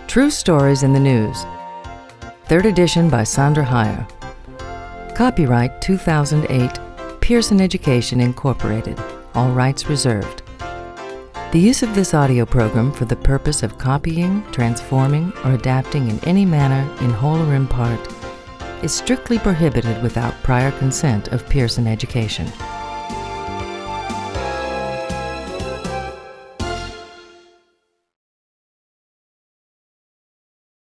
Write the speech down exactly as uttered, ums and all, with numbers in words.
True Stories in the News. Third edition by Sandra Heyer. Copyright two thousand eight, Pearson Education Incorporated. All rights reserved. The use of this audio program for the purpose of copying, transforming, or adapting in any manner, in whole or in part, is strictly prohibited without prior consent of Pearson Education.